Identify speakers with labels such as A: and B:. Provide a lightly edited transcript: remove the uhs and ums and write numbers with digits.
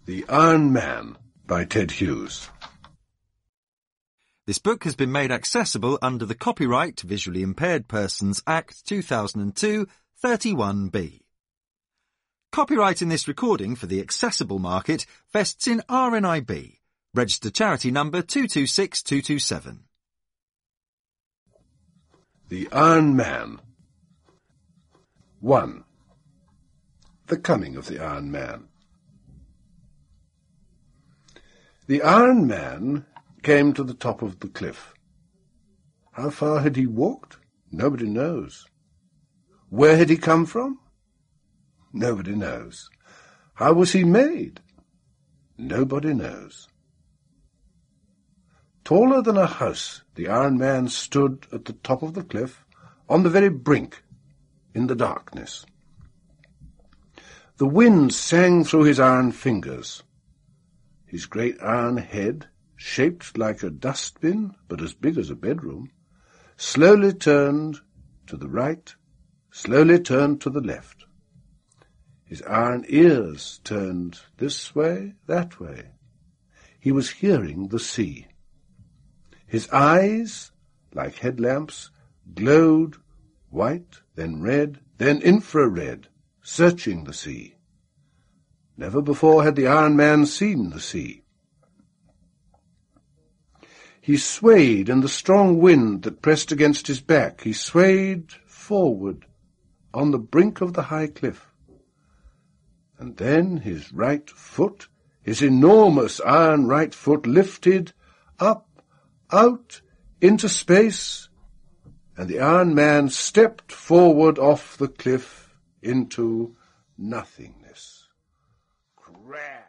A: The Iron Man by Ted Hughes.
B: This book has been made accessible under the Copyright Visually Impaired Persons Act 2002, 31B. Copyright in this recording for the accessible market vests in RNIB, registered charity number 226227.
A: The Iron Man. 1. The Coming of the Iron Man. The Iron Man came to the top of the cliff. How far had he walked? Nobody knows. Where had he come from? Nobody knows. How was he made? Nobody knows. Taller than a house, the Iron Man stood at the top of the cliff, on the very brink, in the darkness. The wind sang through his iron fingers. His great iron head, shaped like a dustbin, but as big as a bedroom, slowly turned to the right, slowly turned to the left. His iron ears turned this way, that way. He was hearing the sea. His eyes, like headlamps, glowed white, then red, then infrared, searching the sea. Never before had the Iron Man seen the sea. He swayed in the strong wind that pressed against his back. He swayed forward on the brink of the high cliff. And then his right foot, his enormous iron right foot, lifted up, out, into space, and the Iron Man stepped forward off the cliff into nothingness. Crash!